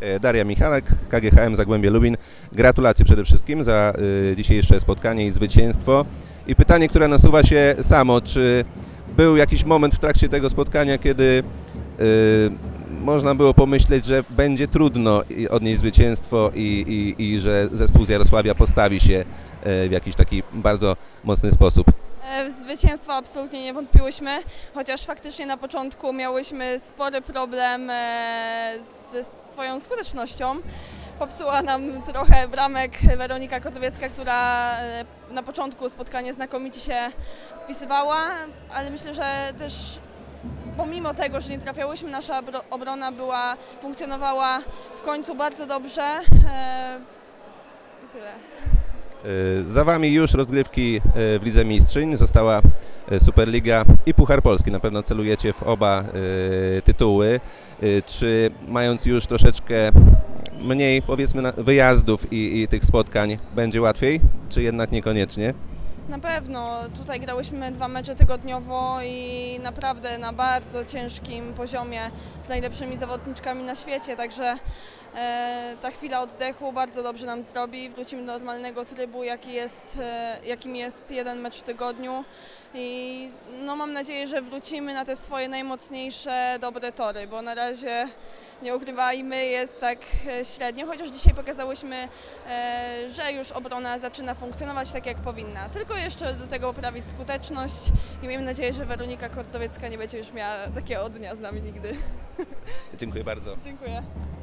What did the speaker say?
Daria Michalak, KGHM Zagłębie Lubin. Gratulacje przede wszystkim za dzisiejsze spotkanie i zwycięstwo. I pytanie, które nasuwa się samo, czy był jakiś moment w trakcie tego spotkania, kiedy można było pomyśleć, że będzie trudno odnieść zwycięstwo i że zespół z Jarosławia postawi się w jakiś taki bardzo mocny sposób? W zwycięstwo absolutnie nie wątpiłyśmy, chociaż faktycznie na początku miałyśmy spory problem ze swoją skutecznością. Popsuła nam trochę bramek Weronika Kordowiecka, która na początku spotkania znakomicie się spisywała, ale myślę, że też pomimo tego, że nie trafiałyśmy, nasza obrona funkcjonowała w końcu bardzo dobrze. I tyle. Za Wami już rozgrywki w Lidze Mistrzyń, została Superliga i Puchar Polski. Na pewno celujecie w oba tytuły. Czy mając już troszeczkę mniej, powiedzmy, wyjazdów i tych spotkań, będzie łatwiej, czy jednak niekoniecznie? Na pewno. Tutaj grałyśmy 2 mecze tygodniowo i naprawdę na bardzo ciężkim poziomie z najlepszymi zawodniczkami na świecie, także ta chwila oddechu bardzo dobrze nam zrobi. Wrócimy do normalnego trybu, jakim jest 1 mecz w tygodniu i no, mam nadzieję, że wrócimy na te swoje najmocniejsze, dobre tory, bo na razie nie ukrywajmy, jest tak średnio, chociaż dzisiaj pokazałyśmy, że już obrona zaczyna funkcjonować tak, jak powinna. Tylko jeszcze do tego poprawić skuteczność i miejmy nadzieję, że Weronika Kordowiecka nie będzie już miała takiego dnia z nami nigdy. Dziękuję bardzo. Dziękuję.